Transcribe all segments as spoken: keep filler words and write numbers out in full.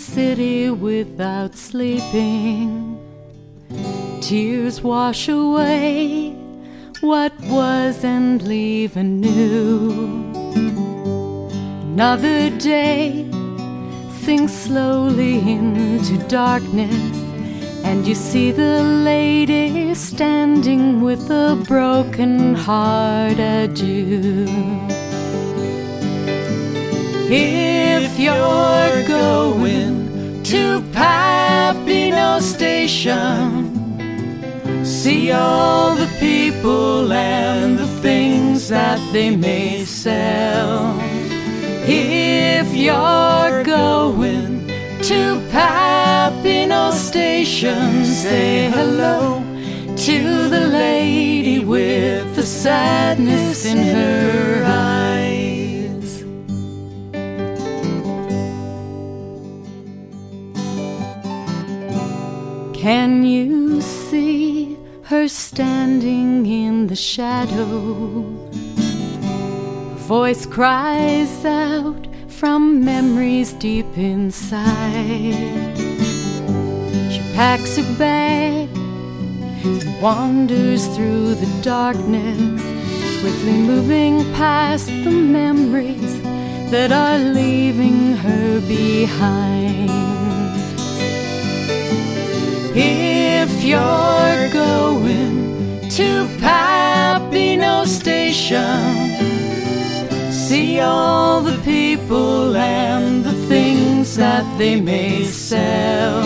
city without sleeping. Tears wash away what was and leave anew. Another day sinks slowly into darkness, and you see the lady standing with a broken heart adieu. If you're going to Papineau Station, see all the people and the things that they may sell. If you're going to Papineau Station, say hello to the lady with the sadness in her eyes. Can you see her standing in the shadow? Her voice cries out from memories deep inside. She packs her bag and wanders through the darkness, swiftly moving past the memories that are leaving her behind. If you're going to Papineau Station, see all the people and the things that they may sell.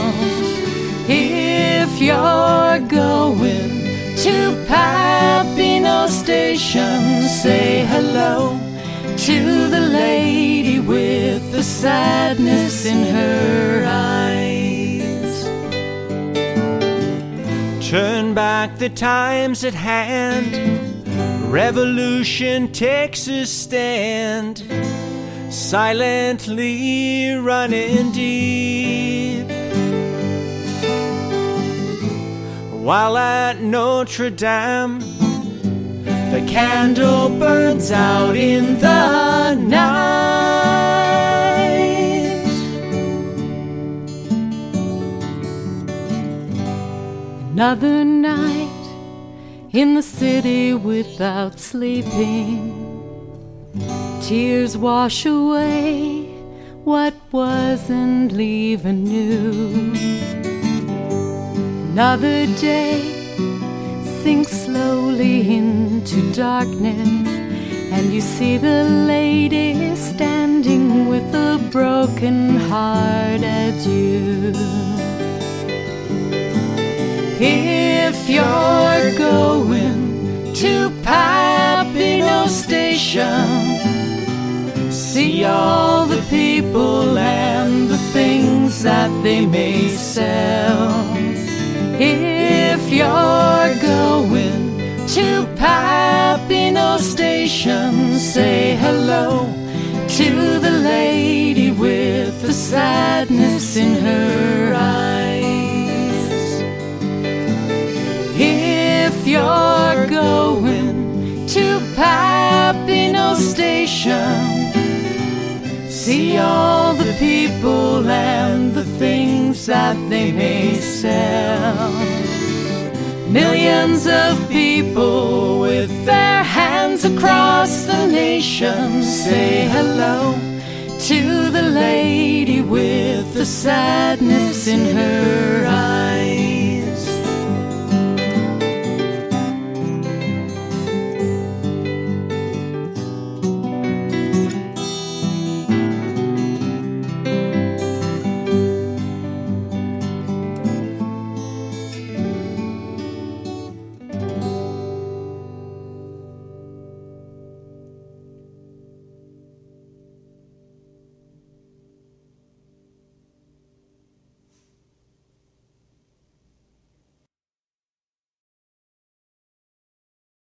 If you're going to Papineau Station, say hello to the lady with the sadness in her eyes. Turn back the times at hand, revolution takes a stand, silently running deep. While at Notre Dame, the candle burns out in the night. Another night in the city without sleeping. Tears wash away what was and leave anew. Another day sinks slowly into darkness, and you see the lady standing with a broken heart adieu. If you're going to Papineau Station, see all the people and the things that they may sell. If you're going to Papineau Station, say hello to the lady with the sadness in her eyes. If you're going to Papineau Station, see all the people and the things that they may sell. Millions of people with their hands across the nation, say hello to the lady with the sadness in her eyes.